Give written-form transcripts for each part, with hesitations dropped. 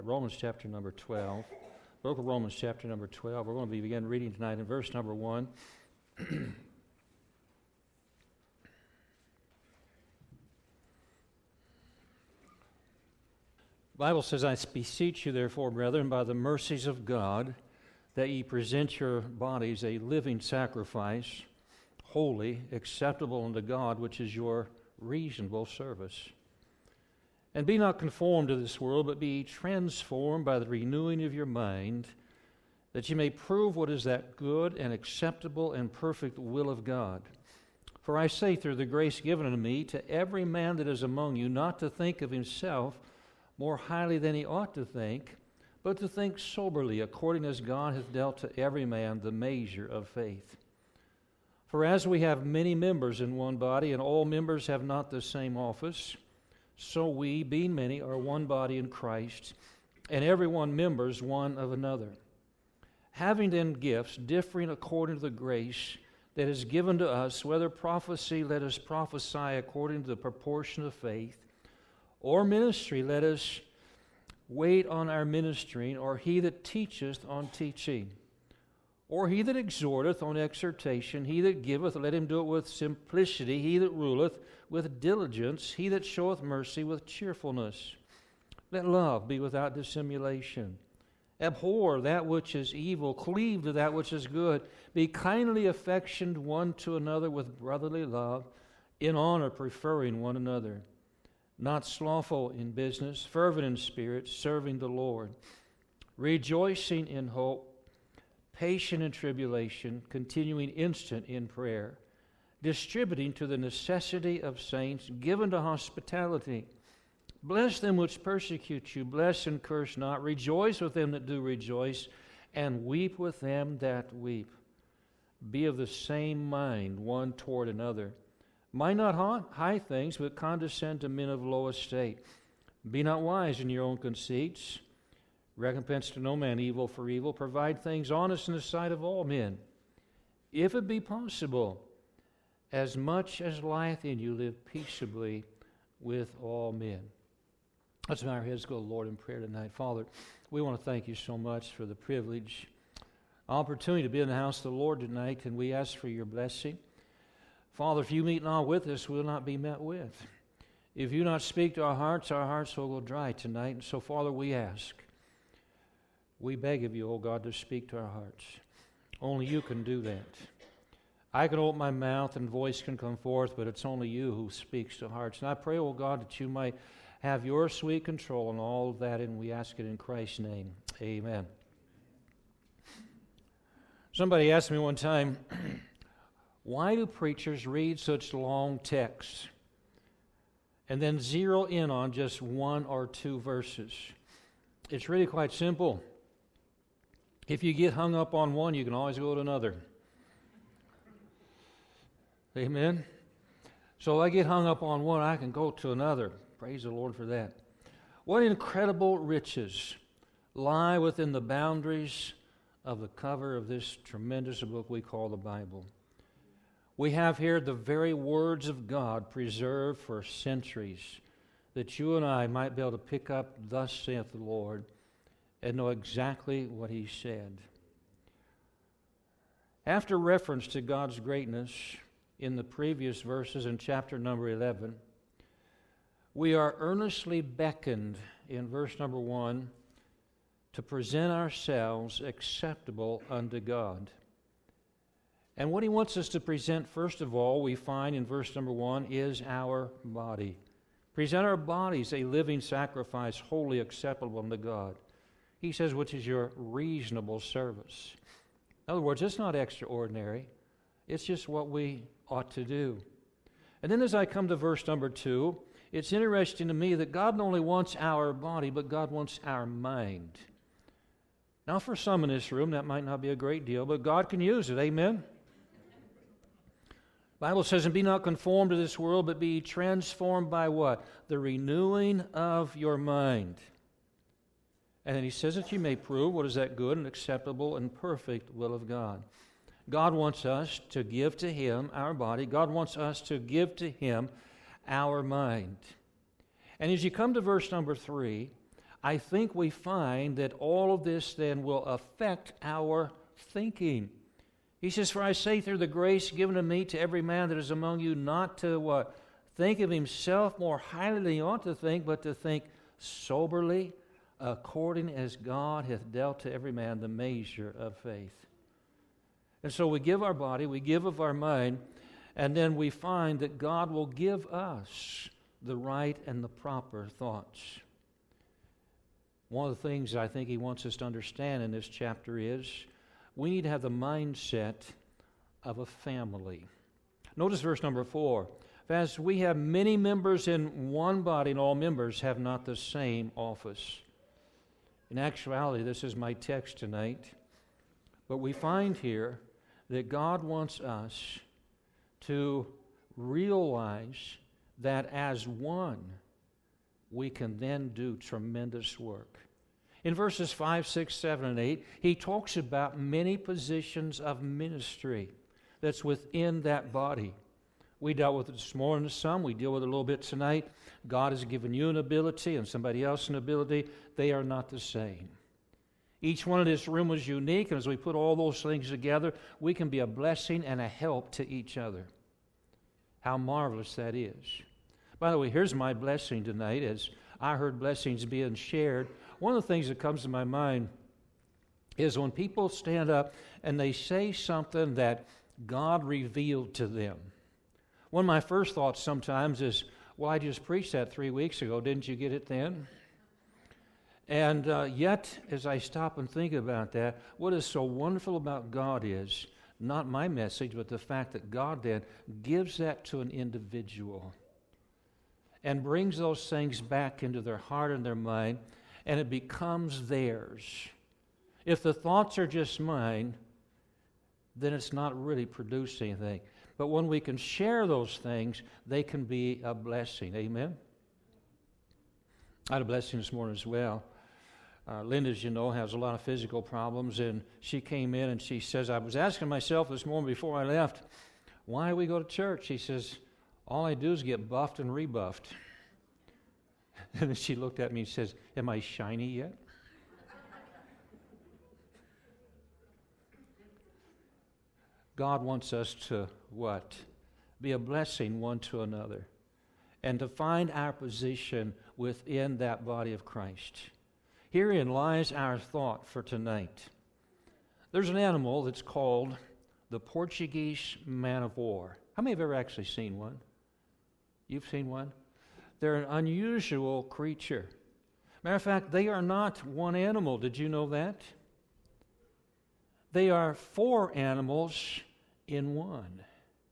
Romans chapter number 12. Book of Romans chapter number 12. We're going to begin reading tonight in verse number 1. The Bible says, I beseech you therefore, brethren, by the mercies of God, that ye present your bodies a living sacrifice, holy, acceptable unto God, which is your reasonable service. And be not conformed to this world, but be transformed by the renewing of your mind, that ye may prove what is that good and acceptable and perfect will of God. For I say, through the grace given unto me, to every man that is among you, not to think of himself more highly than he ought to think, but to think soberly, according as God hath dealt to every man the measure of faith. For as we have many members in one body, and all members have not the same office, so we, being many, are one body in Christ, and every one members one of another. Having then gifts differing according to the grace that is given to us, whether prophecy, let us prophesy according to the proportion of faith, or ministry, let us wait on our ministering, or he that teacheth on teaching, or he that exhorteth on exhortation, he that giveth, let him do it with simplicity, he that ruleth with diligence, he that showeth mercy with cheerfulness. Let love be without dissimulation. Abhor that which is evil, cleave to that which is good. Be kindly affectioned one to another with brotherly love, in honor preferring one another. Not slothful in business, fervent in spirit, serving the Lord. Rejoicing in hope, patient in tribulation, continuing instant in prayer, distributing to the necessity of saints, given to hospitality. Bless them which persecute you, bless and curse not. Rejoice with them that do rejoice, and weep with them that weep. Be of the same mind one toward another. Mind not high things, but condescend to men of low estate. Be not wise in your own conceits. Recompense to no man evil for evil. Provide things honest in the sight of all men. If it be possible, as much as lieth in you, live peaceably with all men. Let's bow our heads, go to the Lord in prayer tonight. Father, we want to thank you so much for the privilege, opportunity to be in the house of the Lord tonight, and we ask for your blessing. Father, if you meet not with us, we'll not be met with. If you not speak to our hearts will go dry tonight. And so, Father, we ask, we beg of you, O God, to speak to our hearts. Only you can do that. I can open my mouth and voice can come forth, but it's only you who speaks to hearts. And I pray, O God, that you might have your sweet control on all of that, and we ask it in Christ's name. Amen. Somebody asked me one time, why do preachers read such long texts and then zero in on just one or two verses? It's really quite simple. If you get hung up on one, you can always go to another. Amen? So if I get hung up on one, I can go to another. Praise the Lord for that. What incredible riches lie within the boundaries of the cover of this tremendous book we call the Bible. We have here the very words of God preserved for centuries, that you and I might be able to pick up, thus saith the Lord, and know exactly what he said. After reference to God's greatness in the previous verses in chapter number 11, we are earnestly beckoned in verse number 1 to present ourselves acceptable unto God. And what he wants us to present, first of all, we find in verse number 1, is our body. Present our bodies a living sacrifice, wholly acceptable unto God. He says, which is your reasonable service. In other words, it's not extraordinary. It's just what we ought to do. And then as I come to verse number 2, it's interesting to me that God not only wants our body, but God wants our mind. Now, for some in this room, that might not be a great deal, but God can use it. Amen? The Bible says, and be not conformed to this world, but be transformed by what? The renewing of your mind. And then he says that you may prove what is that good and acceptable and perfect will of God. God wants us to give to him our body. God wants us to give to him our mind. And as you come to verse number 3, I think we find that all of this then will affect our thinking. He says, "For I say through the grace given to me to every man that is among you, not to what? Think of himself more highly than he ought to think, but to think soberly, according as God hath dealt to every man the measure of faith." And so we give our body, we give of our mind, and then we find that God will give us the right and the proper thoughts. One of the things I think he wants us to understand in this chapter is we need to have the mindset of a family. Notice verse number 4. "As we have many members in one body, and all members have not the same office." In actuality, this is my text tonight. But we find here that God wants us to realize that as one, we can then do tremendous work. In verses 5, 6, 7, and 8, he talks about many positions of ministry that's within that body. We dealt with it this morning some. We deal with it a little bit tonight. God has given you an ability and somebody else an ability. They are not the same. Each one in this room is unique, and as we put all those things together, we can be a blessing and a help to each other. How marvelous that is. By the way, here's my blessing tonight as I heard blessings being shared. One of the things that comes to my mind is when people stand up and they say something that God revealed to them. One of my first thoughts sometimes is, well, I just preached that 3 weeks ago. Didn't you get it then? And yet, as I stop and think about that, what is so wonderful about God is not my message, but the fact that God then gives that to an individual and brings those things back into their heart and their mind, and it becomes theirs. If the thoughts are just mine, then it's not really producing anything. But when we can share those things, they can be a blessing. Amen? I had a blessing this morning as well. Linda, as you know, has a lot of physical problems, and she came in and she says, I was asking myself this morning before I left, why do we go to church? She says, all I do is get buffed and rebuffed. And then she looked at me and says, am I shiny yet? God wants us to what? Be a blessing one to another, and to find our position within that body of Christ. Herein lies our thought for tonight. There's an animal that's called the Portuguese man-of-war. How many have ever actually seen one? You've seen one? They're an unusual creature. Matter of fact, they are not one animal. Did you know that? They are 4 animals in one.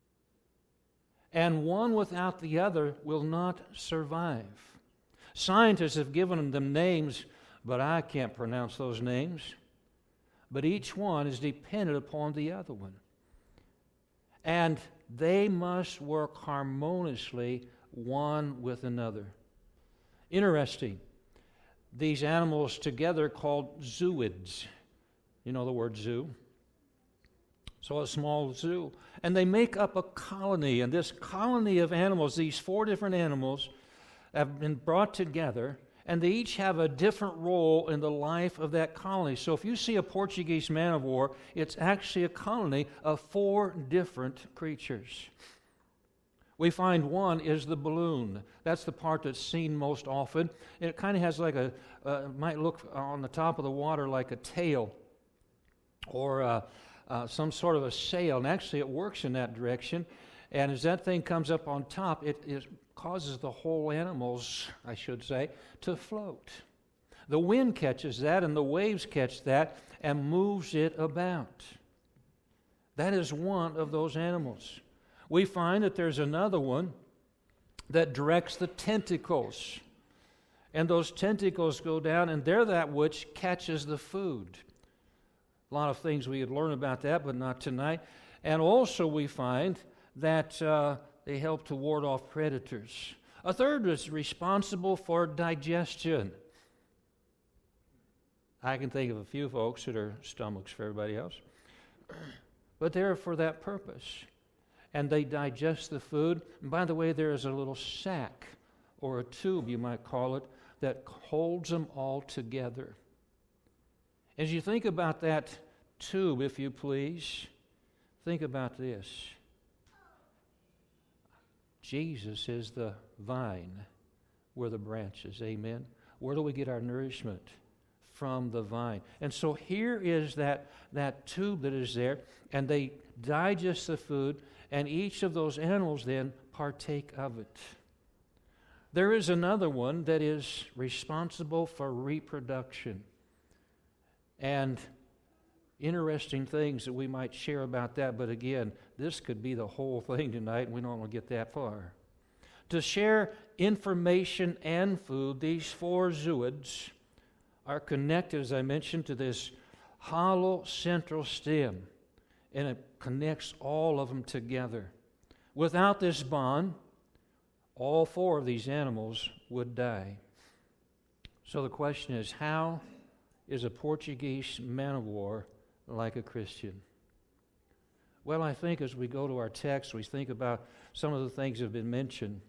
And one without the other will not survive. Scientists have given them names, but I can't pronounce those names. But each one is dependent upon the other one. And they must work harmoniously one with another. Interesting. These animals together called zooids. You know the word zoo? So a small zoo. And they make up a colony. And this colony of animals, these 4 different animals, have been brought together, and they each have a different role in the life of that colony. So if you see a Portuguese man-of-war, it's actually a colony of 4 different creatures. We find one is the balloon. That's the part that's seen most often. It kind of has like might look on the top of the water like a tail or some sort of a sail. And actually it works in that direction. And as that thing comes up on top, it causes the whole animals, I should say, to float. The wind catches that and the waves catch that and moves it about. That is one of those animals. We find that there's another one that directs the tentacles. And those tentacles go down, and they're that which catches the food. A lot of things we could learn about that, but not tonight. And also we find that they help to ward off predators. A third is responsible for digestion. I can think of a few folks that are stomachs for everybody else. But they're for that purpose. And they digest the food. And by the way, there is a little sac, or a tube you might call it, that holds them all together. As you think about that tube, if you please, think about this. Jesus is the vine. We're the branches. Amen? Where do we get our nourishment? From the vine. And so here is that tube that is there, and they digest the food, and each of those animals then partake of it. There is another one that is responsible for reproduction. And interesting things that we might share about that, but again, this could be the whole thing tonight, and we don't want to get that far. To share information and food, these four zooids are connected, as I mentioned, to this hollow central stem, and it connects all of them together. Without this bond, all four of these animals would die. So the question is, how is a Portuguese man-of-war like a Christian? Well, I think as we go to our text, we think about some of the things that have been mentioned.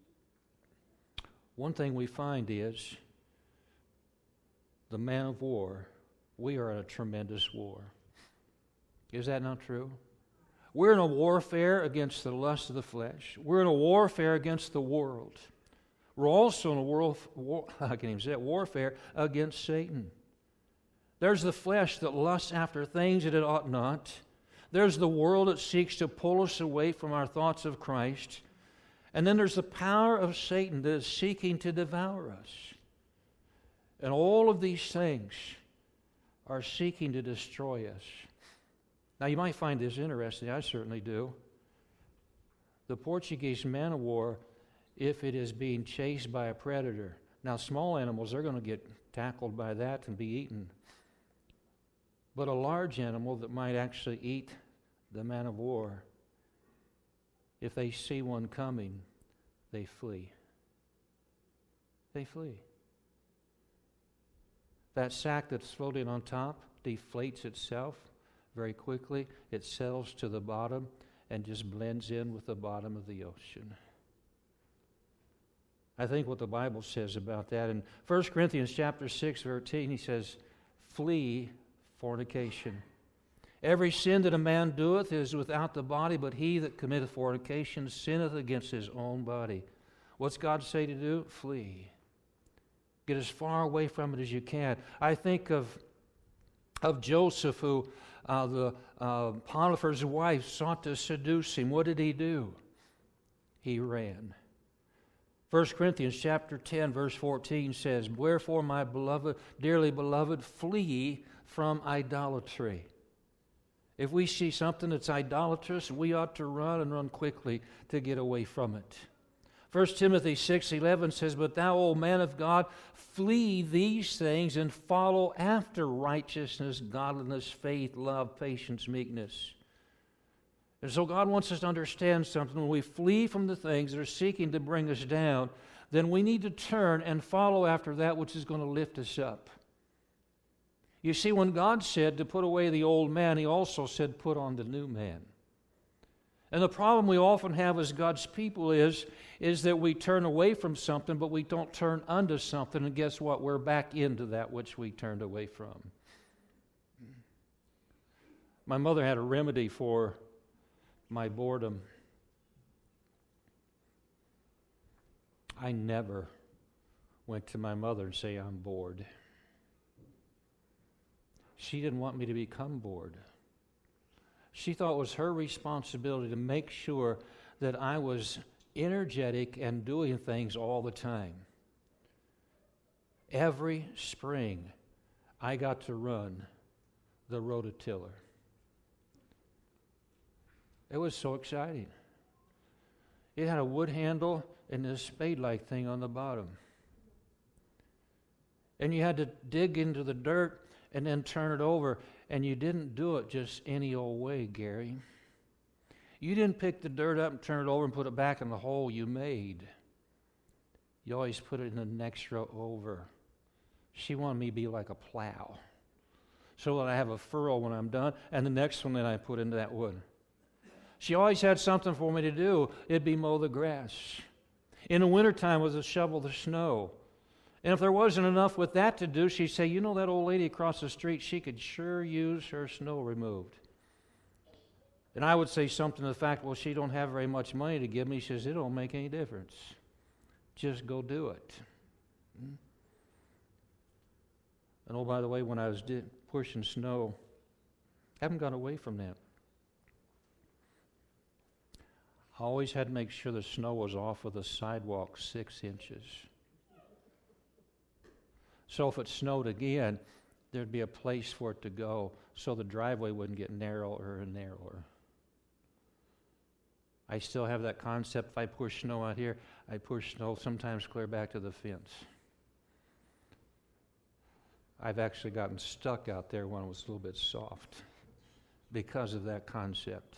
One thing we find is the man of war, we are in a tremendous war. Is that not true? We're in a warfare against the lust of the flesh. We're in a warfare against the world. We're also in a warfare against Satan. There's the flesh that lusts after things that it ought not. There's the world that seeks to pull us away from our thoughts of Christ. And then there's the power of Satan that is seeking to devour us. And all of these things are seeking to destroy us. Now, you might find this interesting. I certainly do. The Portuguese man-of-war, if it is being chased by a predator. Now, small animals, they're going to get tackled by that and be eaten. But a large animal that might actually eat the man-of-war, if they see one coming, they flee. They flee. That sack that's floating on top deflates itself very quickly. It settles to the bottom and just blends in with the bottom of the ocean. I think what the Bible says about that, in 1 Corinthians chapter 6, verse 13, he says, flee fornication. Every sin that a man doeth is without the body, but he that committeth fornication sinneth against his own body. What's God say to do? Flee. Get as far away from it as you can. I think of Joseph, who Potiphar's wife sought to seduce him. What did he do? He ran. 1 Corinthians chapter 10, verse 14 says, wherefore, my beloved, dearly beloved, flee from idolatry. If we see something that's idolatrous, we ought to run and run quickly to get away from it. 1 Timothy 6:11 says, but thou, O man of God, flee these things and follow after righteousness, godliness, faith, love, patience, meekness. And so God wants us to understand something. When we flee from the things that are seeking to bring us down, then we need to turn and follow after that which is going to lift us up. You see, when God said to put away the old man, He also said put on the new man. And the problem we often have as God's people is that we turn away from something, but we don't turn unto something, and guess what? We're back into that which we turned away from. My mother had a remedy for my boredom. I never went to my mother and say, I'm bored. She didn't want me to become bored. She thought it was her responsibility to make sure that I was energetic and doing things all the time. Every spring, I got to run the rototiller. It was so exciting. It had a wood handle and this spade-like thing on the bottom. And you had to dig into the dirt and then turn it over. And you didn't do it just any old way, Gary. You didn't pick the dirt up and turn it over and put it back in the hole you made. You always put it in the next row over. She wanted me to be like a plow, so that I have a furrow when I'm done, and the next one that I put into that wood. She always had something for me to do. It'd be mow the grass. In the wintertime was to shovel the snow. And if there wasn't enough with that to do, she'd say, you know, that old lady across the street, she could sure use her snow removed. And I would say something to the fact, well, she don't have very much money to give me. She says, it don't make any difference. Just go do it. And oh, by the way, when I was pushing snow, I haven't gone away from that. I always had to make sure the snow was off of the sidewalk 6 inches. So if it snowed again, there'd be a place for it to go so the driveway wouldn't get narrower and narrower. I still have that concept. If I push snow out here, I push snow sometimes clear back to the fence. I've actually gotten stuck out there when it was a little bit soft because of that concept.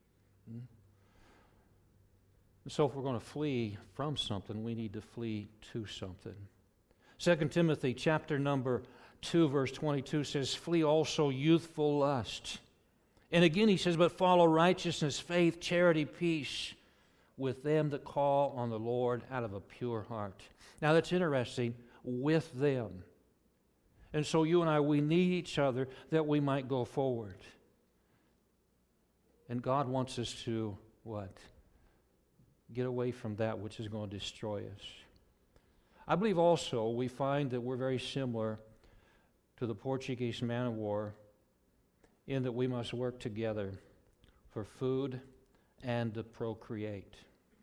So if we're going to flee from something, we need to flee to something. 2 Timothy chapter number 2, verse 22 says, flee also youthful lust. And again he says, but follow righteousness, faith, charity, peace with them that call on the Lord out of a pure heart. Now that's interesting, with them. And so you and I, we need each other that we might go forward. And God wants us to, what? Get away from that which is going to destroy us. I believe also we find that we're very similar to the Portuguese man of war in that we must work together for food and to procreate.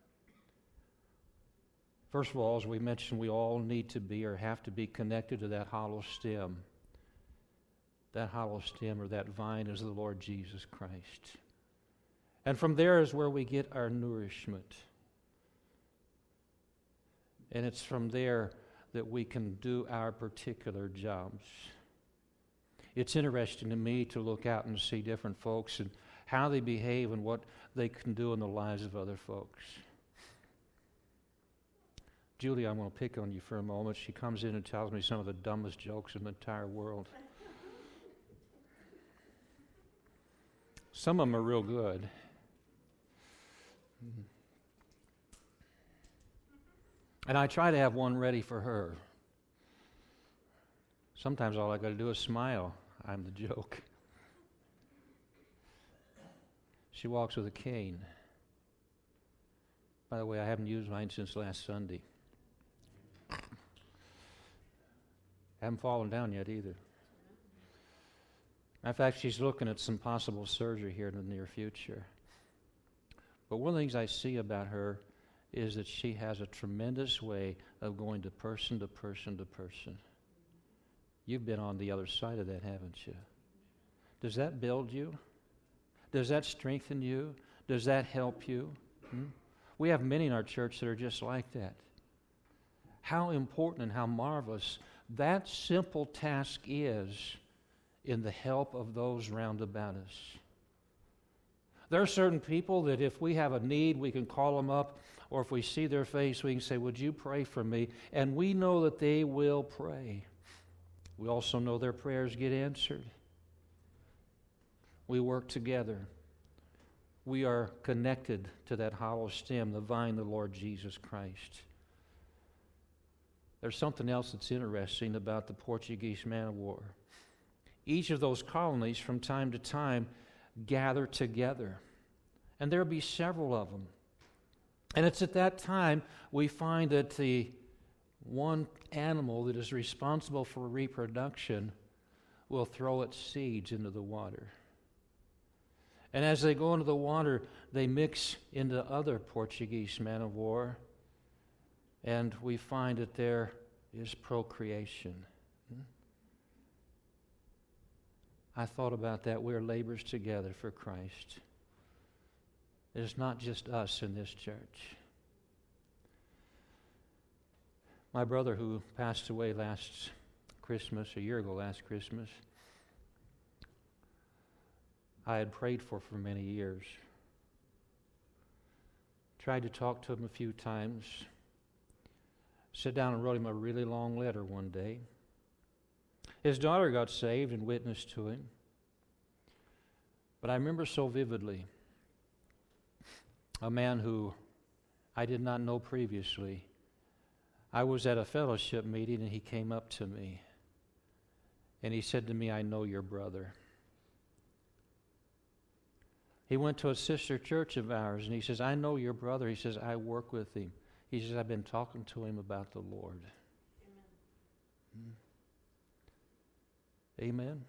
First of all, as we mentioned, we all need to be or have to be connected to that hollow stem. That hollow stem or that vine is the Lord Jesus Christ. And from there is where we get our nourishment. And it's from there that we can do our particular jobs. It's interesting to me to look out and see different folks and how they behave and what they can do in the lives of other folks. Julie, I'm going to pick on you for a moment. She comes in and tells me some of the dumbest jokes in the entire world. Some of them are real good. And I try to have one ready for her. Sometimes all I got to do is smile. I'm the joke. She walks with a cane. By the way, I haven't used mine since last Sunday. Haven't fallen down yet either. In fact, she's looking at some possible surgery here in the near future. But one of the things I see about her is that she has a tremendous way of going to person to person to person. You've been on the other side of that, haven't you? Does that build you? Does that strengthen you? Does that help you? We have many in our church that are just like that. How important and how marvelous that simple task is in the help of those round about us. There are certain people that if we have a need, we can call them up, or if we see their face, we can say, would you pray for me? And we know that they will pray. We also know their prayers get answered. We work together. We are connected to that hollow stem, the vine, the Lord Jesus Christ. There's something else that's interesting about the Portuguese man of war. Each of those colonies from time to time gather together. And there'll be several of them. And it's at that time we find that the one animal that is responsible for reproduction will throw its seeds into the water. And as they go into the water, they mix into other Portuguese man of war. And we find that there is procreation. I thought about that. We're laborers together for Christ. It's not just us in this church. My brother, who passed away last Christmas, a year ago last Christmas, I had prayed for many years. Tried to talk to him a few times. Sat down and wrote him a really long letter one day. His daughter got saved and witnessed to him. But I remember so vividly a man who I did not know previously, I was at a fellowship meeting, and he came up to me, and he said to me, "I know your brother." He went to a sister church of ours, and he says, "I know your brother." He says, "I work with him." He says, "I've been talking to him about the Lord." Amen. Amen.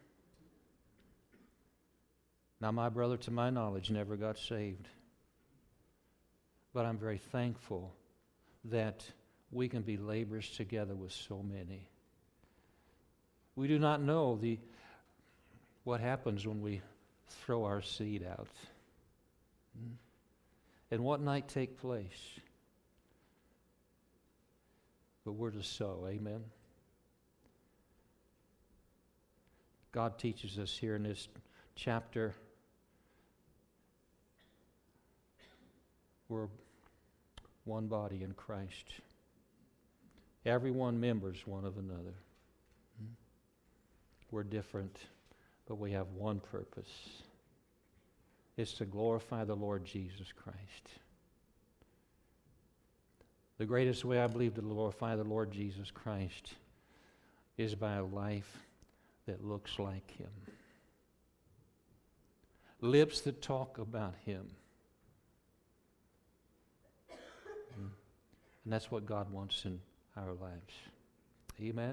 Now, my brother, to my knowledge, never got saved. But I'm very thankful that we can be laborers together with so many. We do not know what happens when we throw our seed out. And what might take place. But we're to sow, amen? God teaches us here in this chapter, we're one body in Christ. Everyone members one of another. We're different, but we have one purpose. It's to glorify the Lord Jesus Christ. The greatest way, I believe, to glorify the Lord Jesus Christ is by a life that looks like Him. Lips that talk about Him. And that's what God wants in our lives. Amen?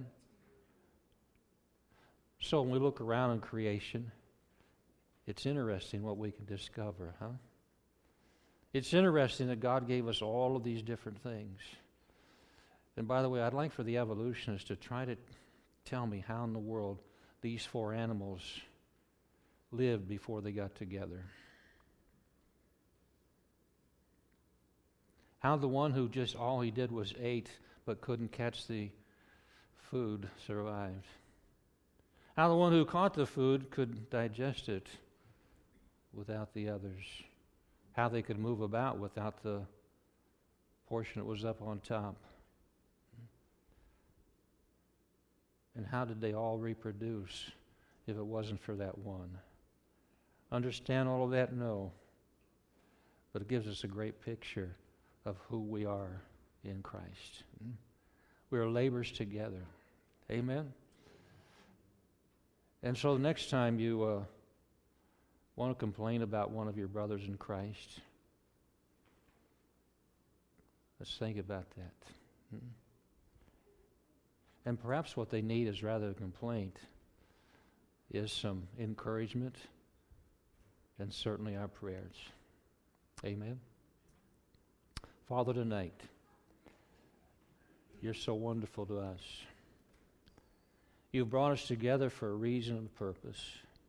So when we look around in creation, it's interesting what we can discover, huh? It's interesting that God gave us all of these different things. And by the way, I'd like for the evolutionists to try to tell me how in the world these four animals lived before they got together. How the one who just all he did was ate but couldn't catch the food survived. How the one who caught the food could digest it without the others. How they could move about without the portion that was up on top. And how did they all reproduce if it wasn't for that one? Understand all of that? No. But it gives us a great picture of who we are in Christ. We are laborers together. Amen? And so the next time you want to complain about one of your brothers in Christ, let's think about that. And perhaps what they need is rather than complaint is some encouragement and certainly our prayers. Amen? Father, tonight, you're so wonderful to us. You've brought us together for a reason and a purpose.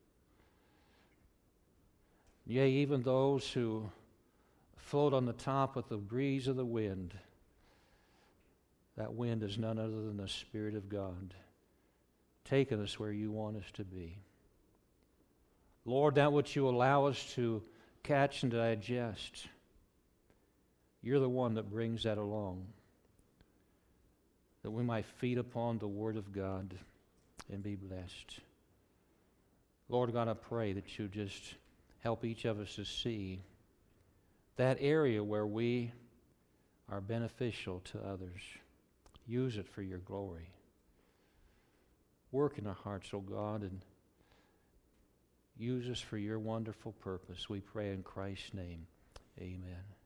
Yea, even those who float on the top with the breeze of the wind, that wind is none other than the Spirit of God, taking us where you want us to be. Lord, that which you allow us to catch and digest, you're the one that brings that along, that we might feed upon the Word of God and be blessed. Lord God, I pray that you just help each of us to see that area where we are beneficial to others. Use it for your glory. Work in our hearts, O God, and use us for your wonderful purpose. We pray in Christ's name. Amen.